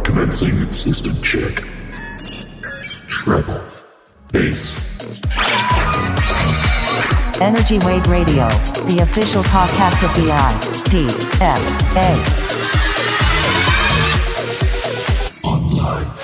Commencing system check. Treble. Bass. Energy Wave Radio, the official podcast of the IDFA. Online.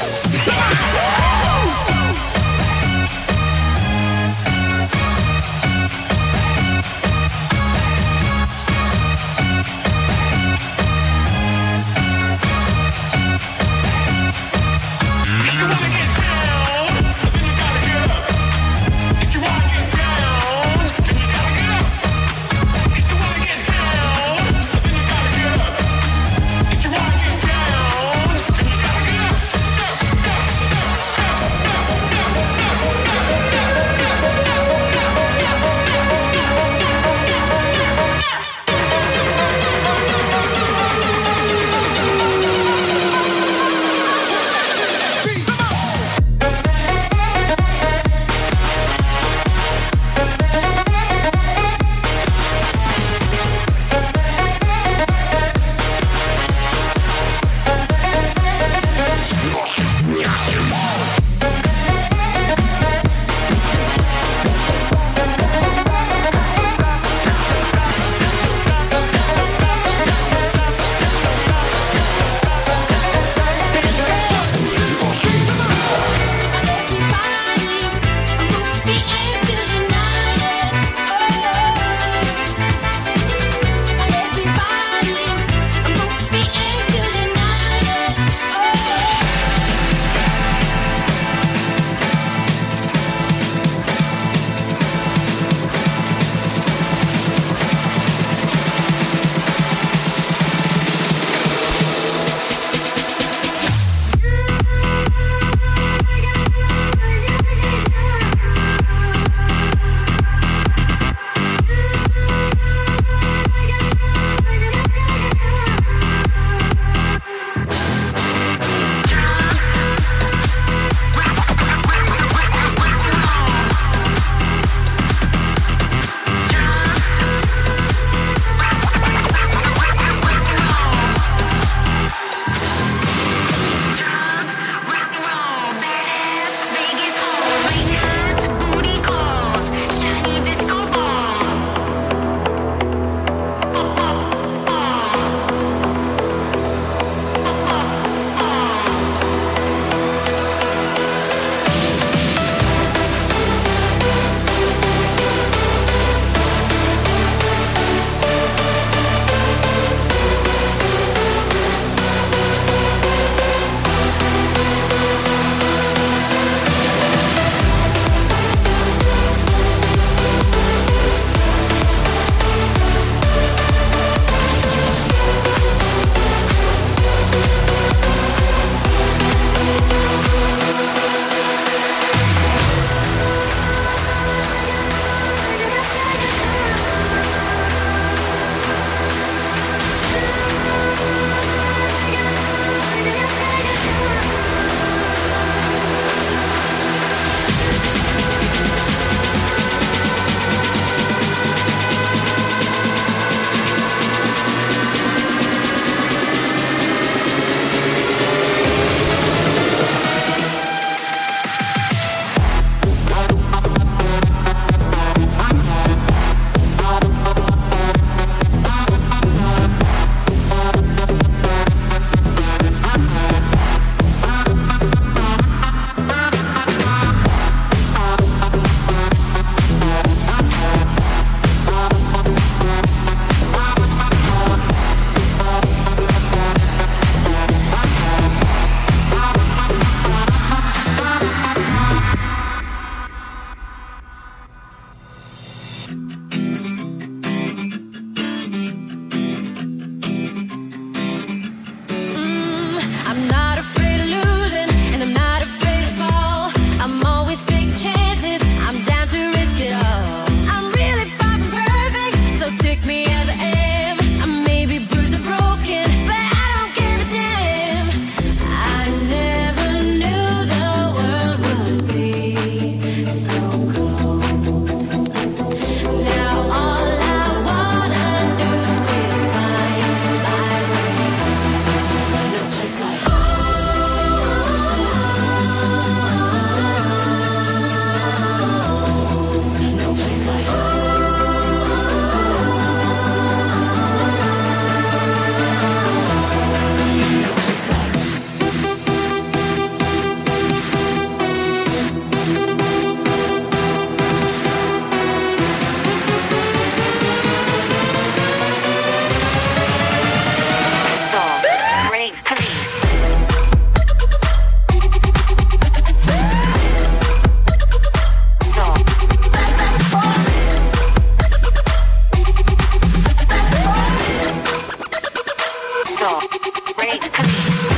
rape police.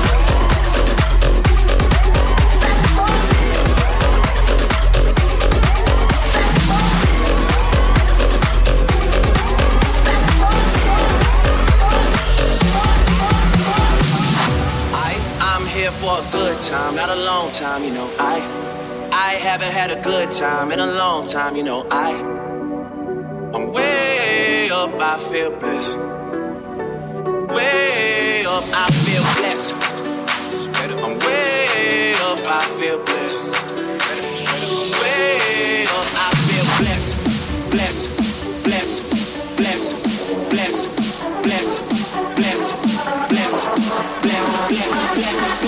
I'm here for a good time, not a long time, you know. I haven't had a good time in a long time, you know. I'm way up, I feel blessed. Way up, I feel blessed. I'm way up, I feel blessed. Way up, I feel blessed. Blessed, blessed, blessed, blessed, blessed, blessed, blessed, blessed, blessed,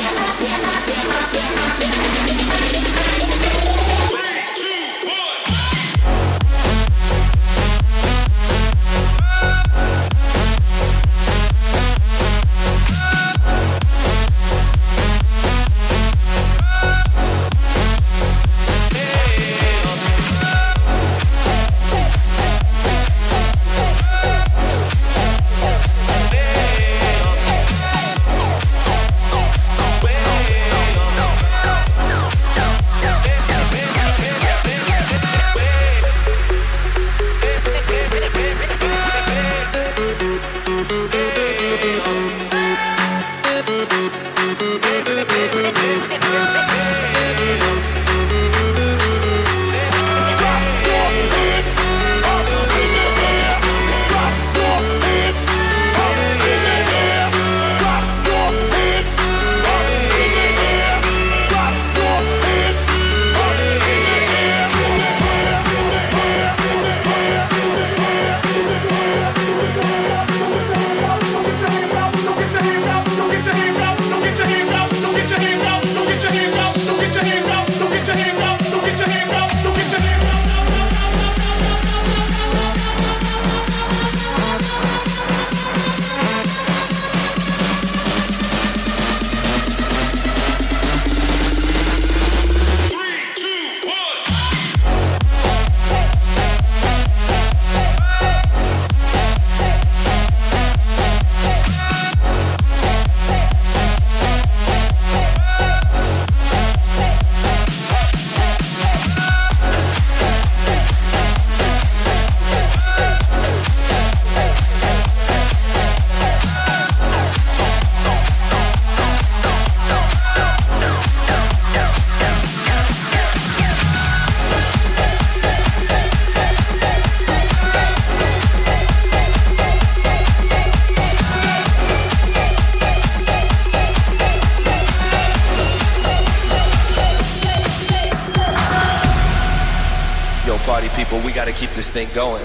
We gotta keep this thing going.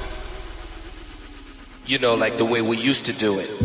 You know, like the way we used to do it.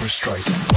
Streisand.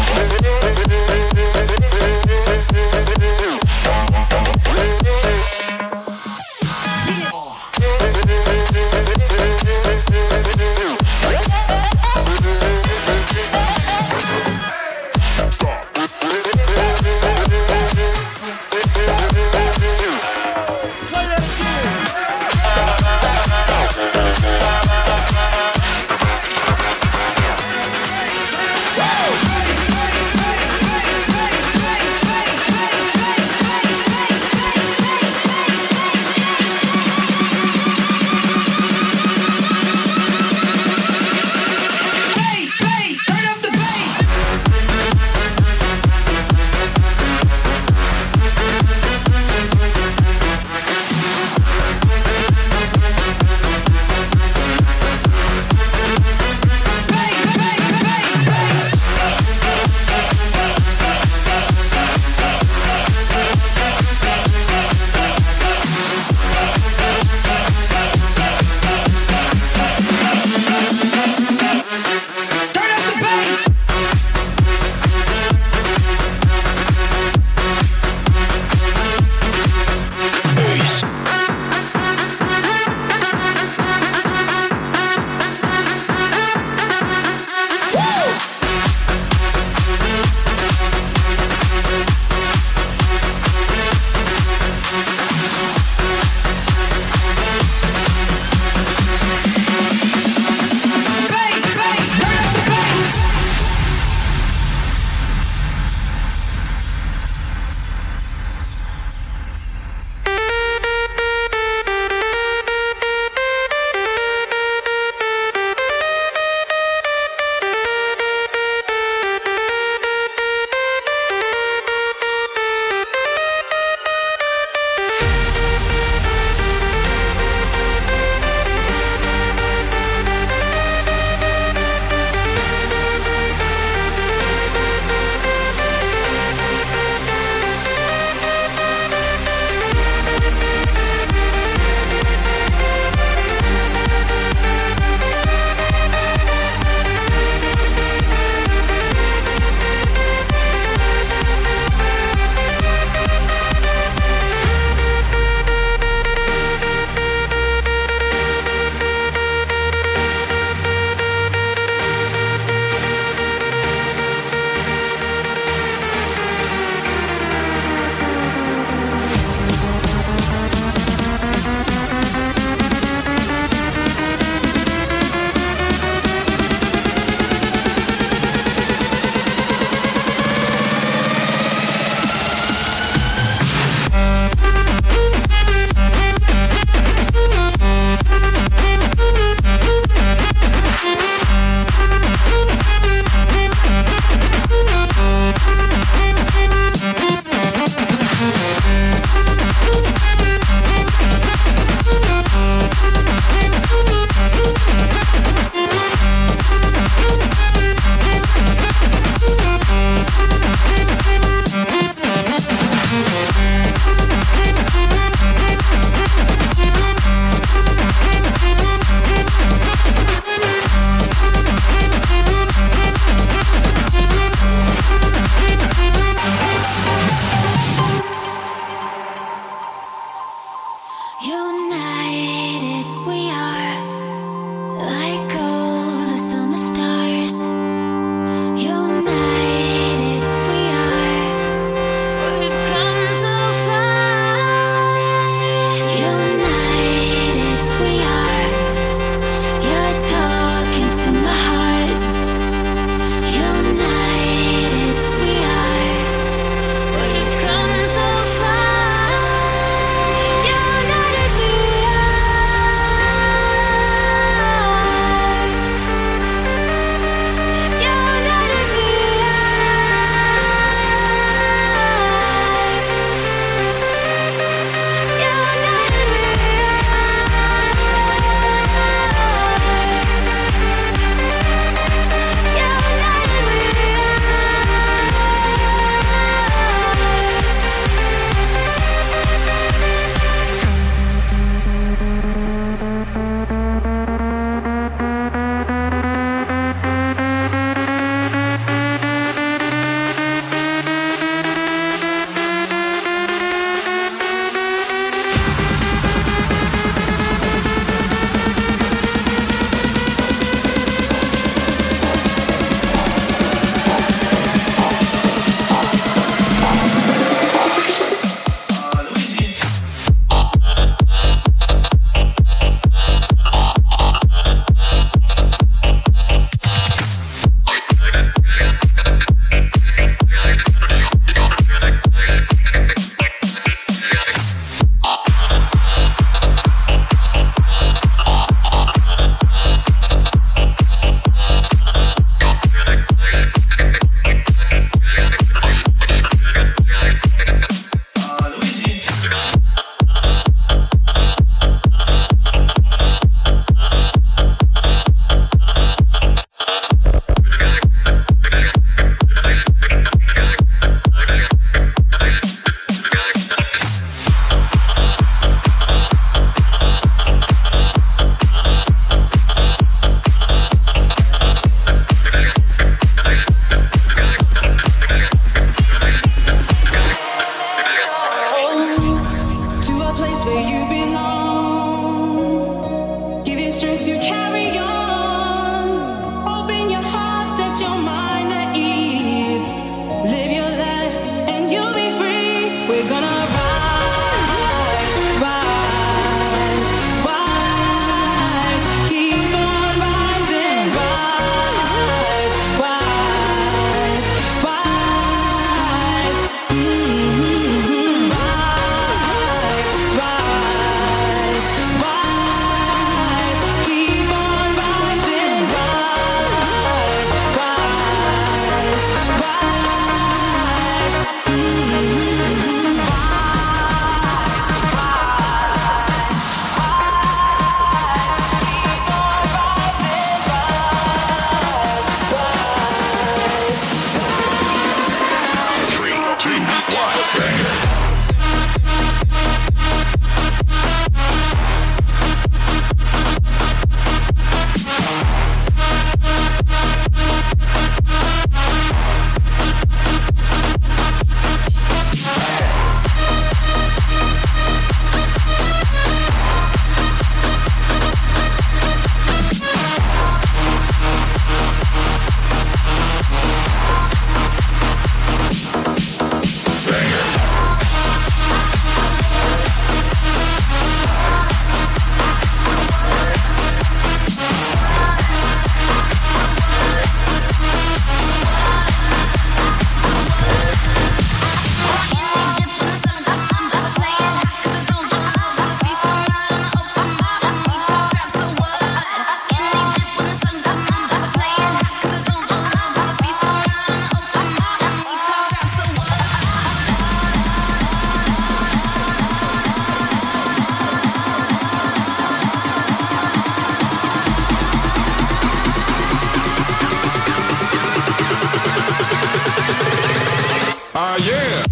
Yeah.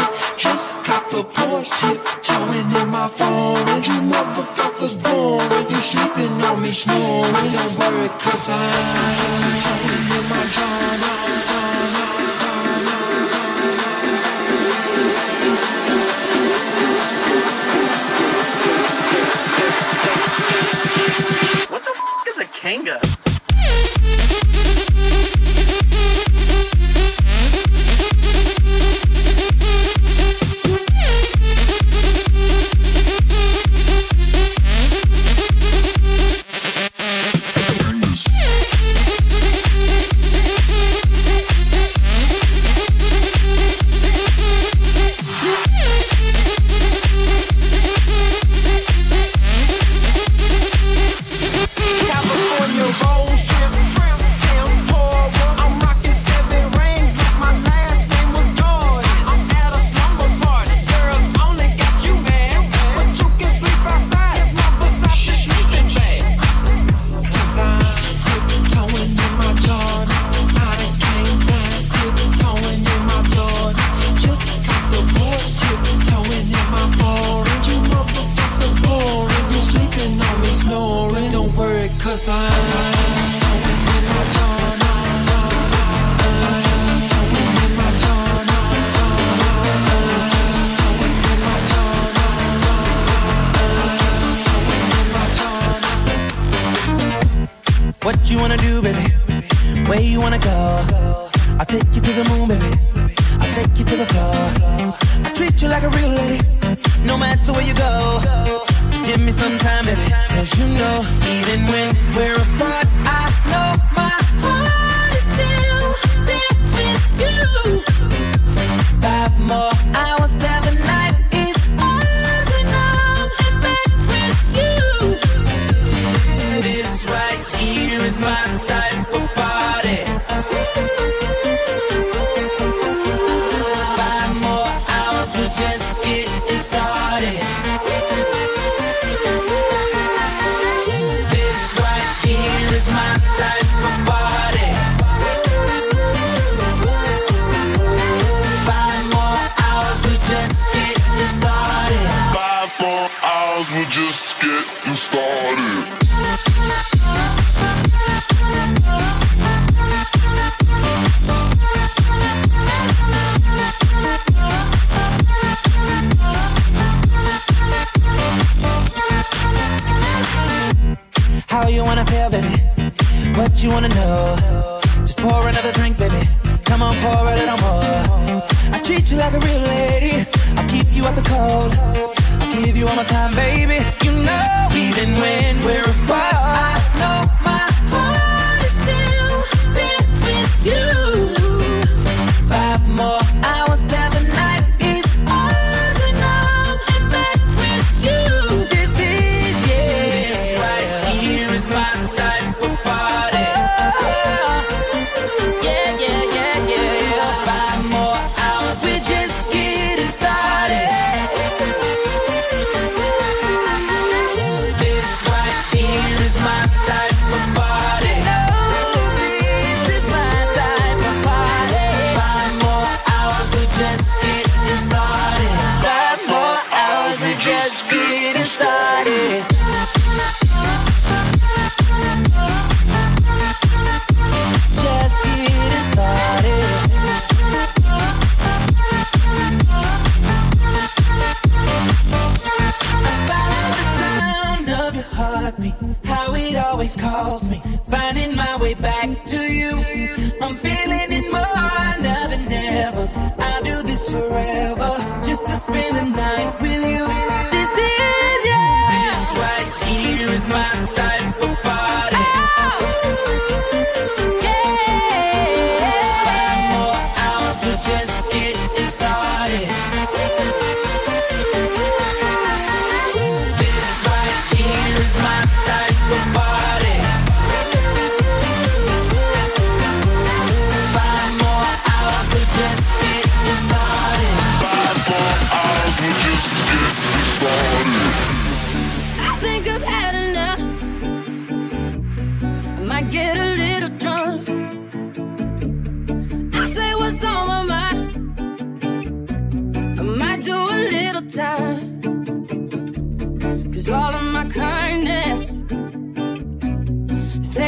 Just cop the Porsche, tiptoeing in my foreign. You motherfuckers boring. 'cause I'm in my zone. What the f*** is a Kanga? What you wanna do, baby? Where you wanna go? I'll take you to the moon, baby. I'll take you to the floor. I treat you like a real lady, no matter where you go. Just give me some time, baby. 'Cause you know, even when we're apart, I know my heart is still there with you. 5 more hours till the night is ours, and I'm back with you. This right here is my type of party. 5 more hours, we're just getting started. This right here is my type of party. 5 more hours, we're just getting started. 5 more hours, we're just getting started. How you wanna feel, baby? What you wanna know? Just pour another drink, baby. Come on, pour a little more. I treat you like a real lady. I'll keep you out the cold. I'll give you all my time, baby. You know, even when we're apart, I know my heart is still there with you. 5 more hours till the night is ours, and I'm back with you. This is, yeah, this right here is my type of party. Yeah, yeah, yeah, yeah. 5 more hours, we're just getting started. This right here is my type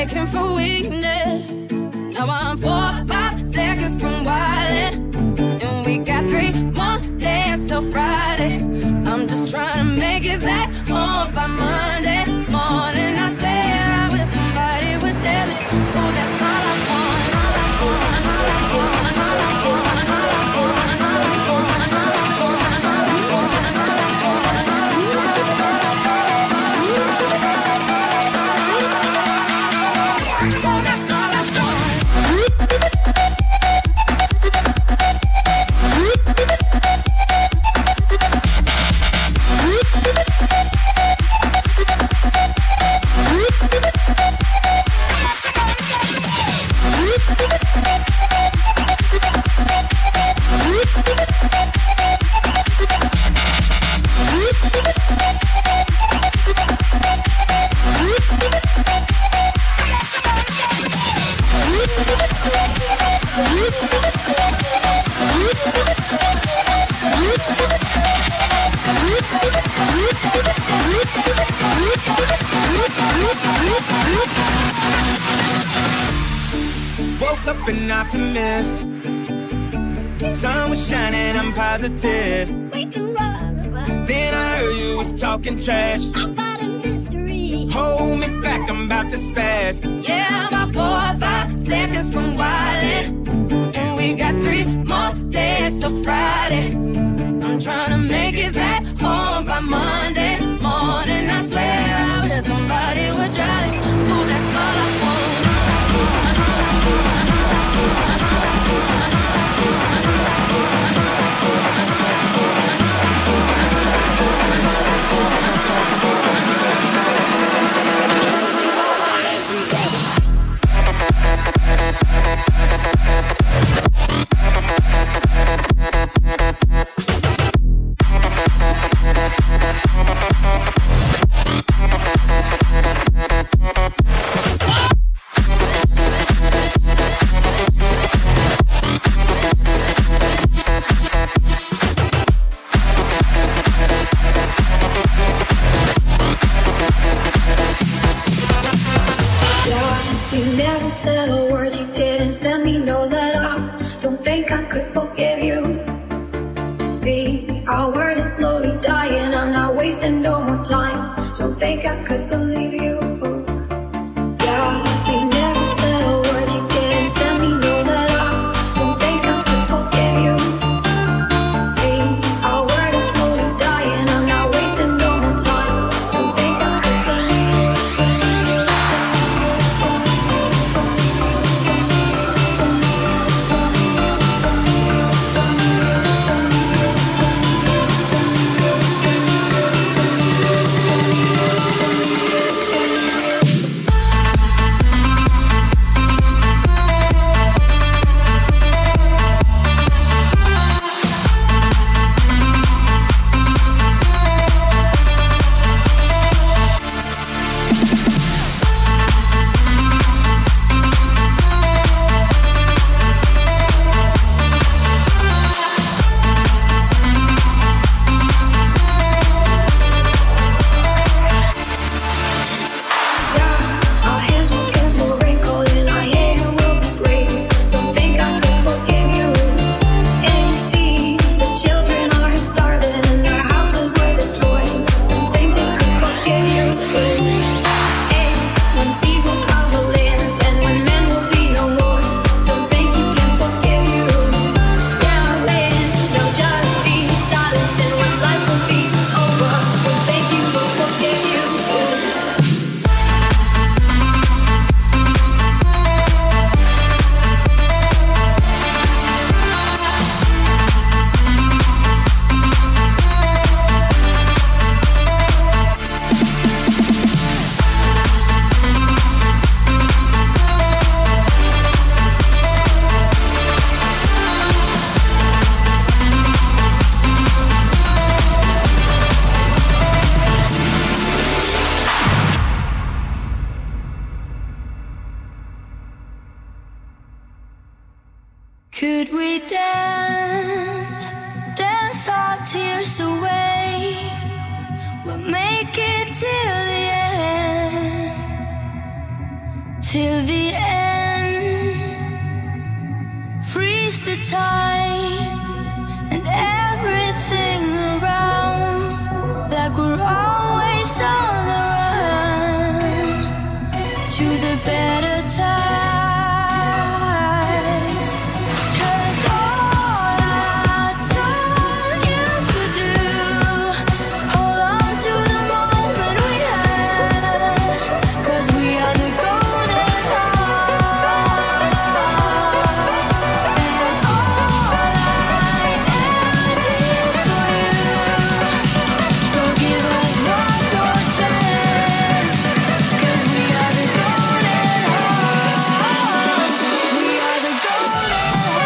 mistaken for weakness. Now I'm 4 or 5 seconds from wildin', and we got 3 more days till Friday. I'm just trying to make it back home by Monday morning. I swear I wish somebody would tell me, oh, that's all I want. All I want, all I want, all I want, all I want, all I want, all I want, all I want, oh, that's all I want. Woke up an optimist. Sun was shining, I'm positive. Then I heard you was talking trash about a mystery. Hold me back, I'm about to spaz. Yeah, I'm about 4 or 5 seconds from wildin', and we got 3 more days till Friday. I'm trying to make it back home by Monday morning. I swear I wish somebody would drive me. Oh, that's all I want. Said a word, you didn't send me no letter. Don't think I could forgive you. See, our word is slowly dying. I'm not wasting no more time. Don't think I could believe you. Yeah, you never said a word, you didn't send me no letter. Don't think I could forgive you. See, our word is slowly dying. I'm not wasting no more time. Don't think I could believe you. Could we dance, dance our tears away? We'll make it till the end, till the end. Freeze the time and everything around, like we're always on the run to the better times. 'Cause all I told you to do, hold on to the moment we had, 'cause we are the golden hearts. And all I ever did for you, so give us one more chance, 'cause we are the golden hearts. We are the golden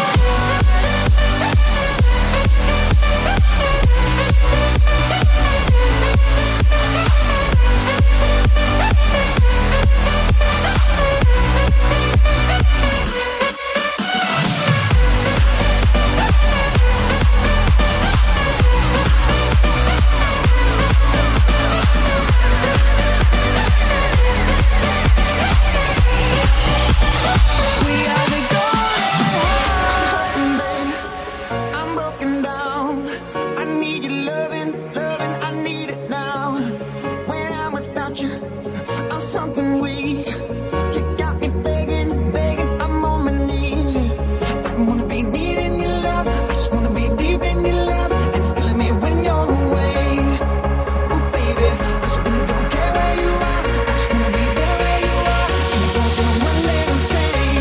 I'm broken down. I need your loving, loving, I need it now. When I'm without you, I'm something weak. You got me begging, begging, I'm on my knees. I wanna be needing your love, I just wanna be deep in your love, and it's killing me when you're away. Oh baby, 'cause we don't care where you are, I just wanna be there where you are, and we're going through one little thing.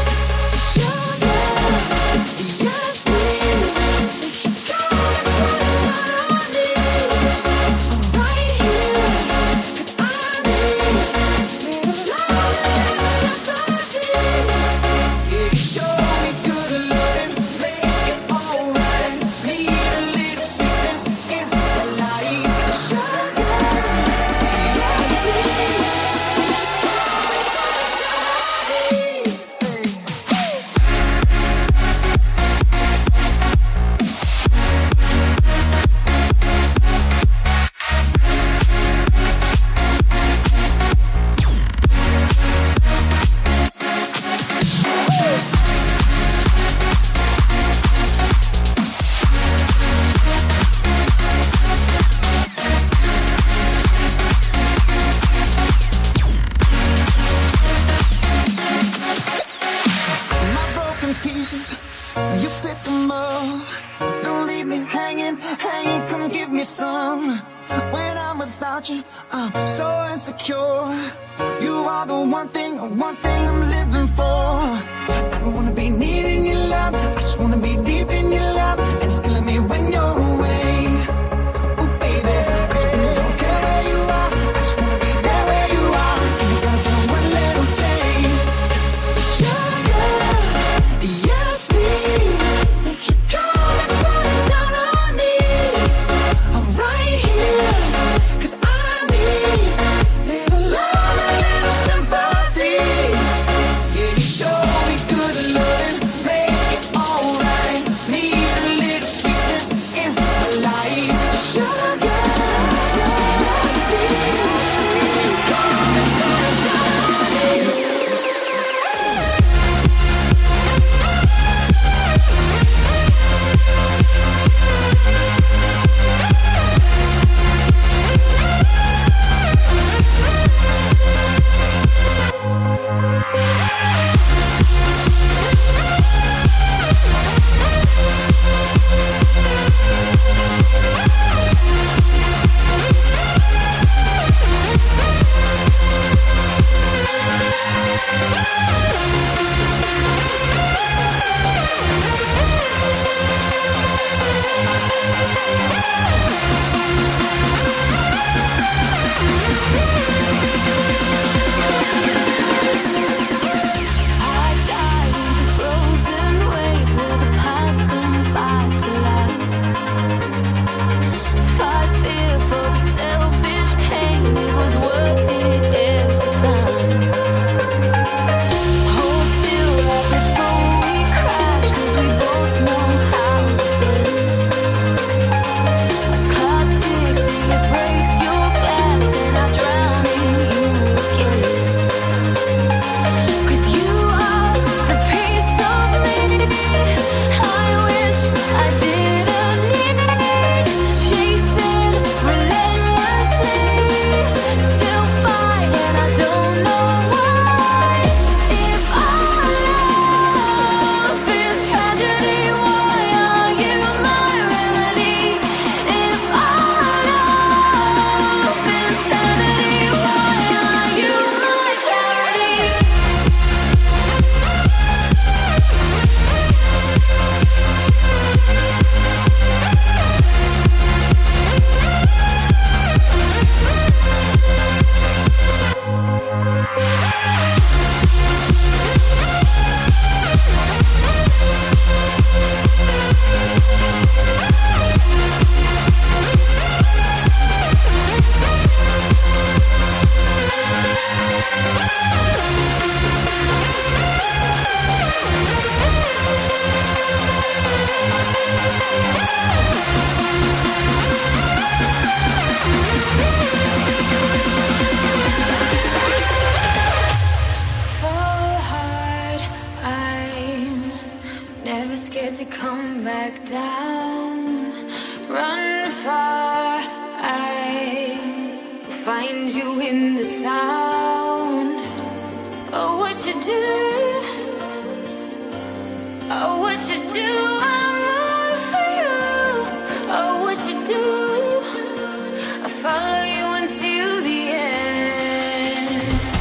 Yes, please. My broken pieces, you pick them up. Don't leave me hanging, hanging, come give me some. When I'm without you, I'm so insecure. You are the one thing I'm living for. I don't wanna be needing your love, I just wanna be deep in your love, and it's killing me when you're away. Oh baby, 'cause we don't care where you are, I just wanna be there where you are, and we're gonna do one little thing. Sugar, yes please, won't you come and put it down on me? I'm right here, 'cause I need little love, a little sympathy. Yeah, you show me good loving, make it alright. down. Run far, I will find you in the sound. Oh, what you do? Oh, what you do? I'm all for you. Oh, what you do? I follow you until the end.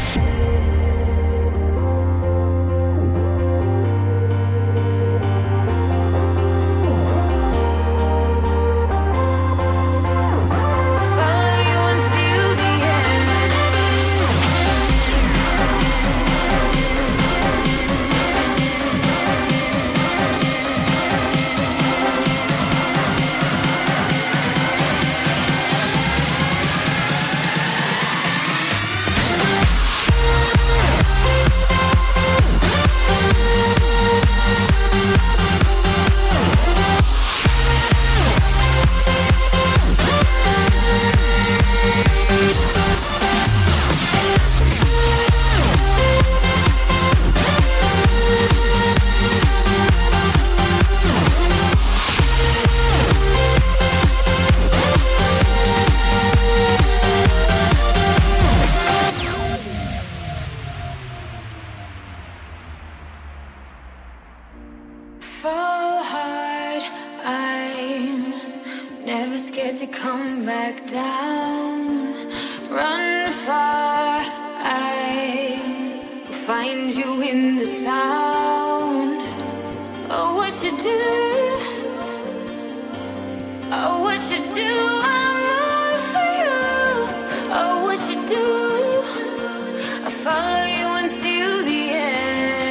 I follow you until the end. Fall hard, I'm never scared to come back down. Run far, I will find you in the sound. Oh, what you do? Oh, what you do? I'm all for you. Oh, what you do? I follow you until the end.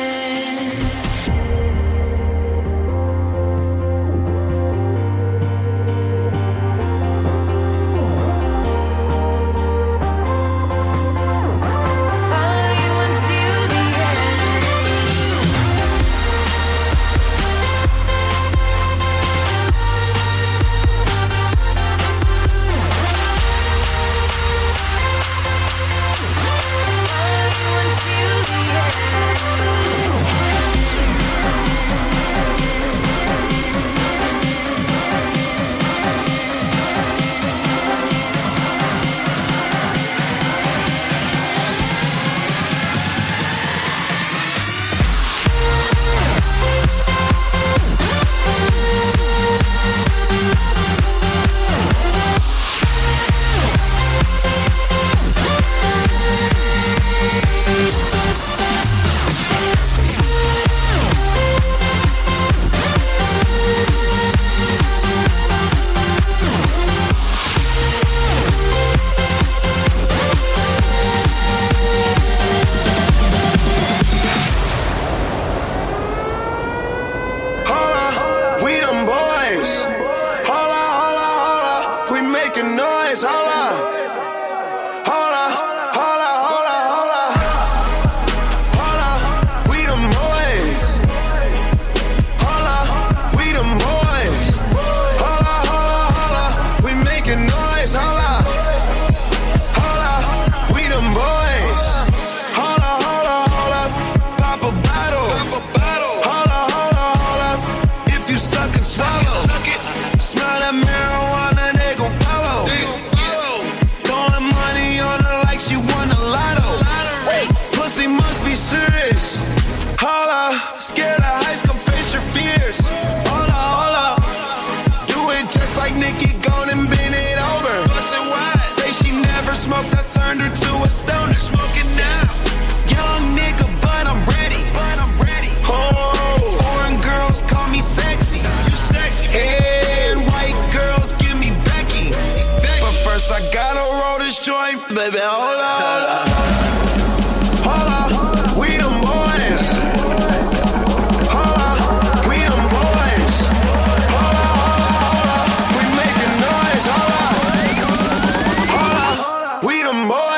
Baby, hold on. Hold on, we them boys. Hold on, we them boys. Hold on, we making noise. Hold on, we them boys.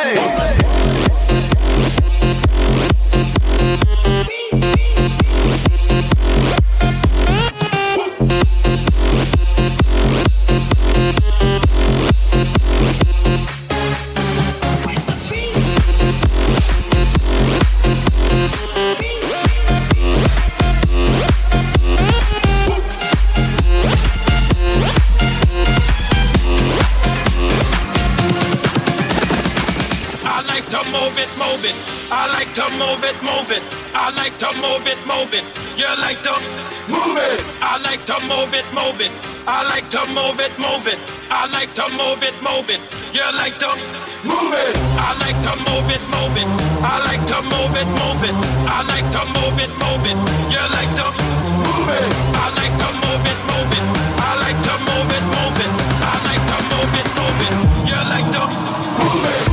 move it. I like to move it, move it. I like to move it, move it. You like to move it. I like to move it, move it. I like to move it, move it. I like to move it, move it. You like to move it. I like to move it, move it. I like to move it, move it. I like to move it, move it. You like to move it. I like to move it, move it. I like to move it, move it. I like to move it, move it. You like to move it.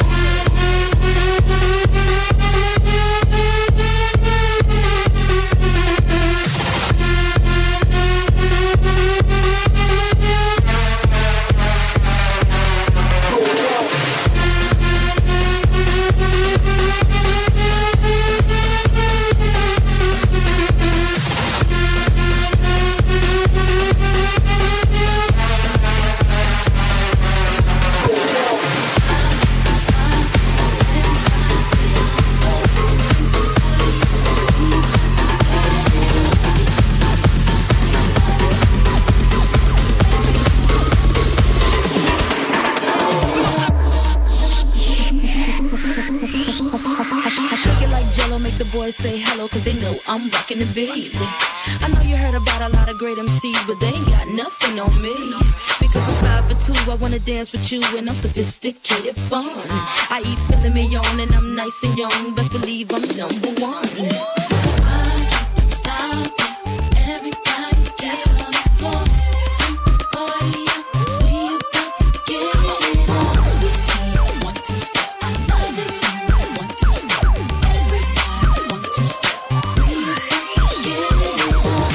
Say hello, cause they know I'm rocking the baby. I know you heard about a lot of great MCs, but they ain't got nothing on me. Because I'm 5'2", I wanna dance with you, and I'm sophisticated fun. I eat filet mignon, and I'm nice and young. Best believe I'm number one. Don't stop, everybody get on the floor. Party up, we about to get it on. We see 1, 2 step, I love it. 1, 2 step, everybody 1, 2 step. We about to get it on.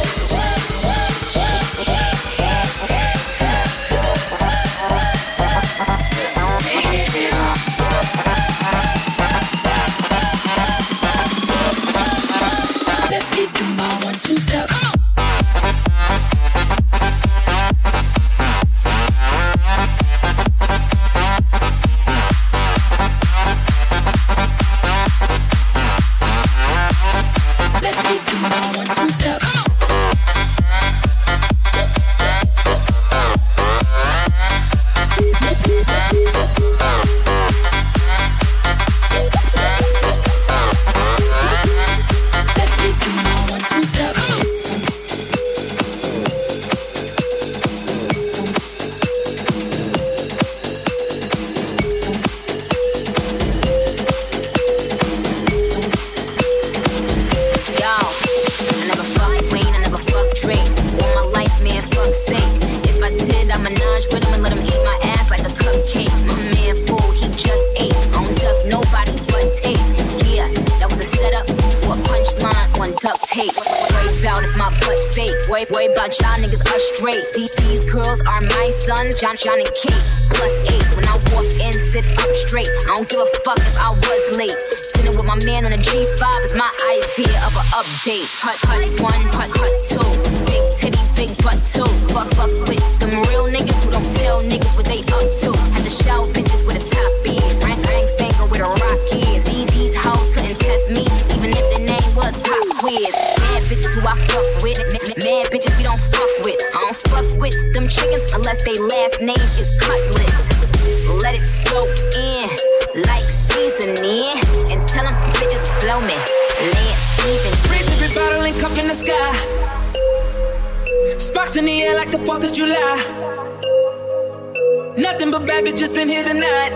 Let me do my 1, 2 step. Worry about y'all niggas are straight. These girls are my sons, John and Kate. +8, when I walk in, sit up straight. I don't give a fuck if I was late. Dinner with my man on a G5 is my idea of an update. Hut 1, hut 2. Big titties, big butt 2. Fuck with them real niggas who don't tell niggas what they up to. Had to shout bitches with a top is. Ring finger with a rock is. These hoes couldn't test me, even if their name was Pop Quiz. Mad bitches who I fuck with. Mad bitches we don't fuck with. I don't fuck with them chickens unless they last name is Cutlet. Let it soak in like seasoning, and tell them bitches blow me. Lance Stevens. Raise every bottle and cup in the sky. Sparks in the air like the 4th of July. Nothing but bad bitches in here tonight.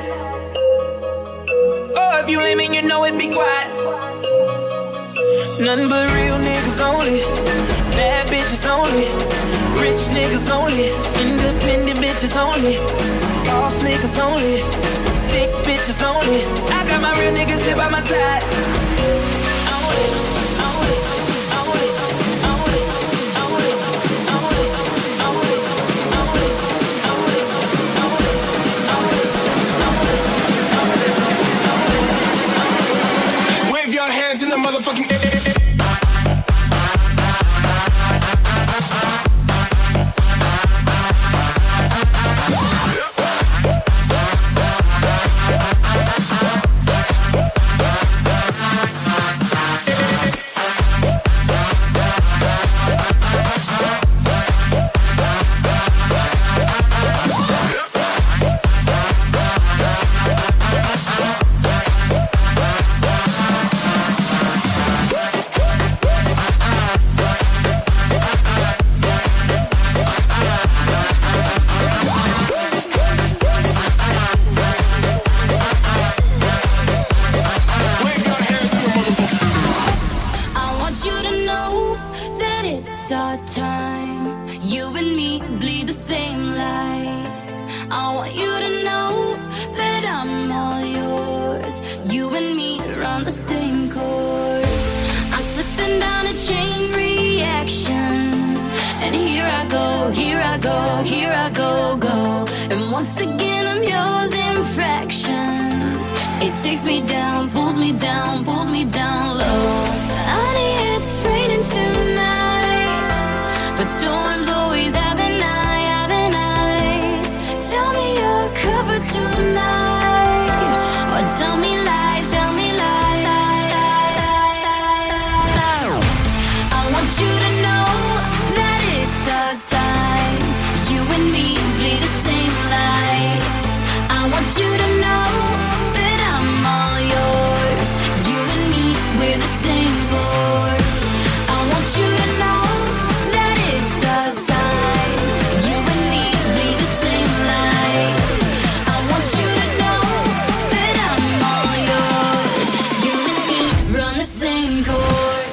Oh, if you lame and you know it, be quiet. Nothing but real niggas only. Bad bitches only. Rich niggas only. Independent bitches only. Boss niggas only. Thick bitches only. I got my real niggas here by my side. Only, only, only, only, only, only, only, only, only, only. Wave your hands in the motherfucking air. You and me bleed the same light. I want you to know that I'm all yours. You and me run the same course. I'm slipping down a chain reaction, and here I go, here I go, here I go, go. And once again I'm yours in fractions. It takes me down, pulls me down, pulls me down low. Honey, it's raining tonight, but storms always have an eye, have an eye. Tell me you're covered tonight, or tell me lies, tell me lies. I want you to know that it's our time. You and me bleed the same light. I want you to know that I'm all yours. You and me, we're the same force. I want you to know that it's our time. You and me bleed the same light. I want you to know that I'm all yours. You and me run the same course.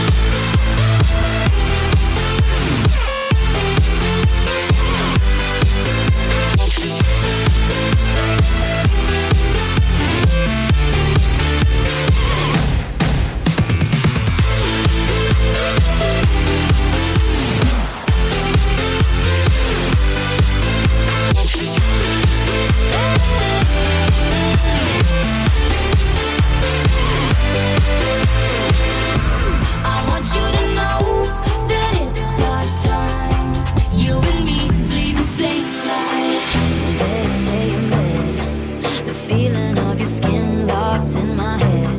I want you to know that it's our time. You and me bleed the same light. Bed, stay in bed. The feeling of your skin locked in my head.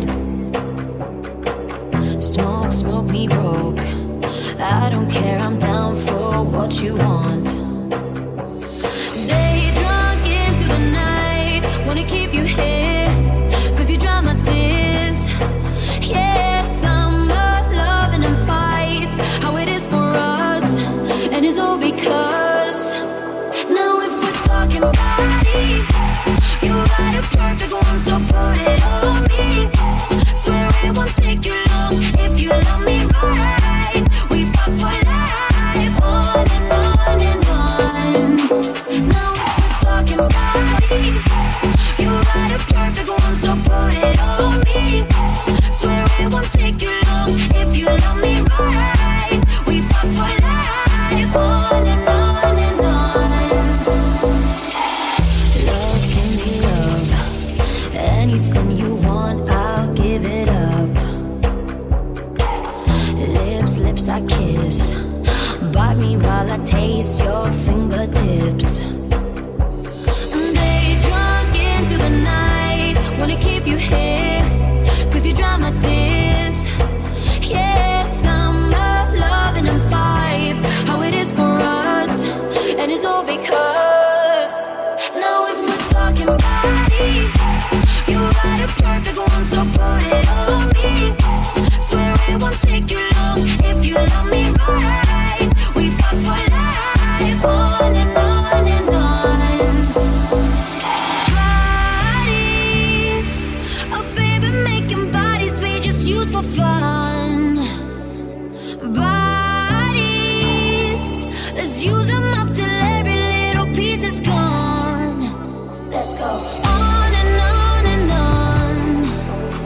Smoke, smoke me broke. I don't care, I'm down for what you want. Day drunk into the night. Wanna keep you here, 'cause you dry my tears. Yeah, summer loving and fights, how it is for us, and it's all because now if we're talking body, you got a perfect one, so put it on me. Swear it won't take you long if you love me right. We fuck for life, on and on and on. Now if we're talking body, you got a perfect one, so put it on me. Swear it won't take you long if you love me right. We fuck for life, on and on and on. Love can be love. Anything you want, I'll give it up. Lips, lips I kiss. Bite me while I taste your fingertips. They drunk into the night. Wanna keep you here, 'cause you dry my tears. Yeah, summer loving and fights, how it is for us, and it's all because now if we're talking body, you got a perfect one, so put it on me. Swear it won't take you long if you love me right. We fuck for life, on and on and on. Bodies, oh baby, making bodies we just use for fun. Bodies, let's use them up till every little piece is gone. Let's go on and on and on.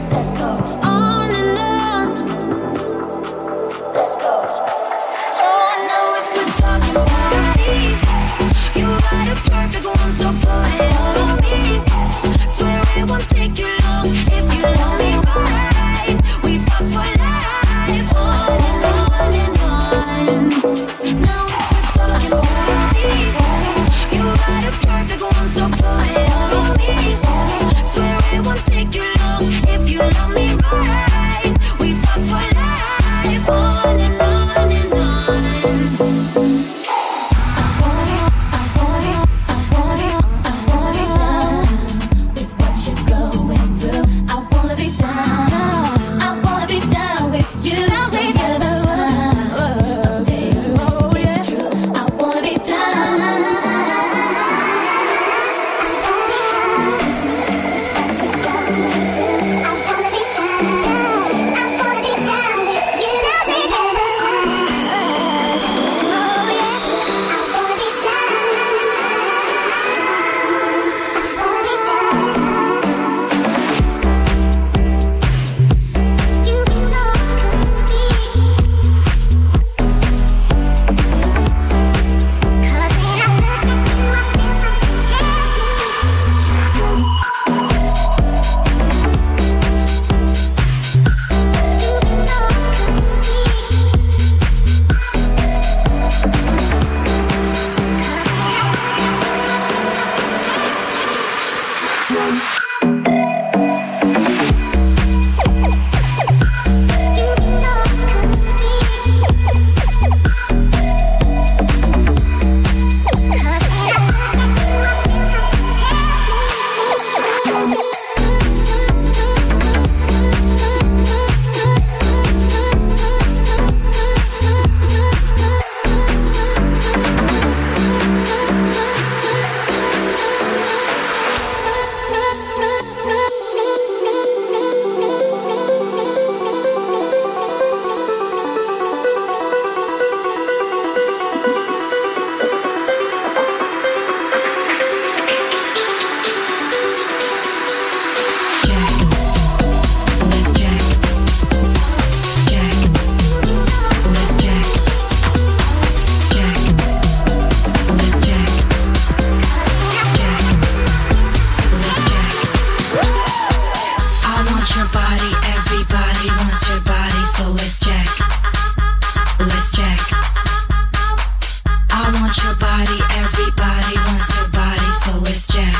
want your body, everybody wants your body, so let's jack.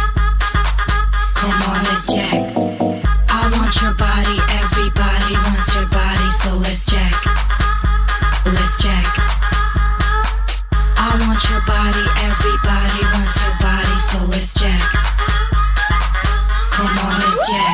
Come on, let's jack. I want your body, everybody wants your body, so let's jack. Let's jack. I want your body, everybody wants your body, so let's jack. Come on, let's jack.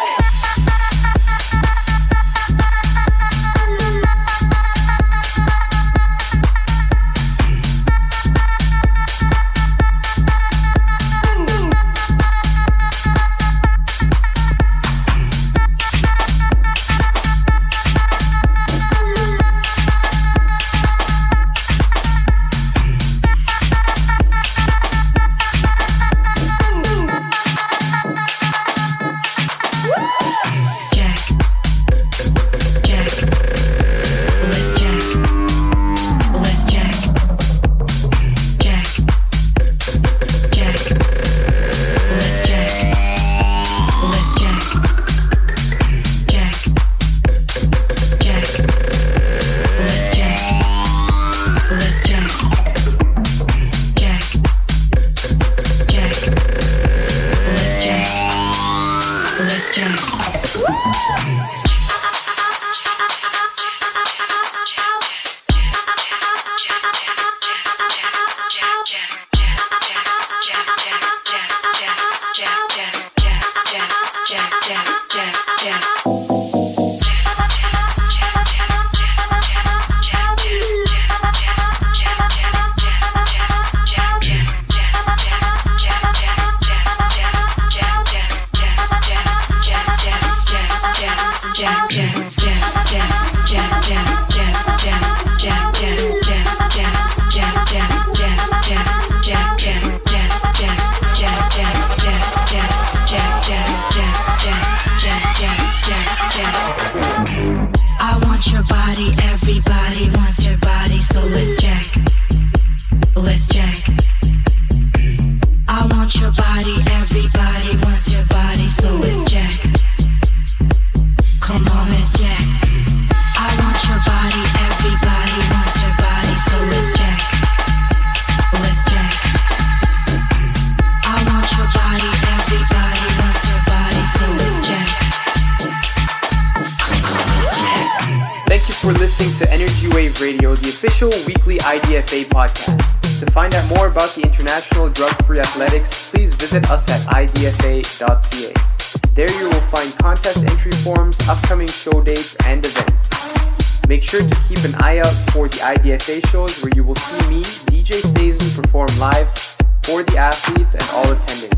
Weekly IDFA podcast. To find out more about the International Drug-Free Athletics, please visit us at idfa.ca. There you will find contest entry forms, upcoming show dates, and events. Make sure to keep an eye out for the IDFA shows where you will see me, DJ Stazen, perform live for the athletes and all attending.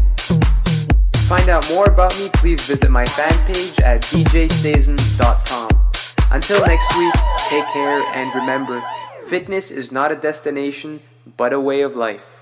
To find out more about me, please visit my fan page at djstazen.com. Until next week, take care and remember, fitness is not a destination, but a way of life.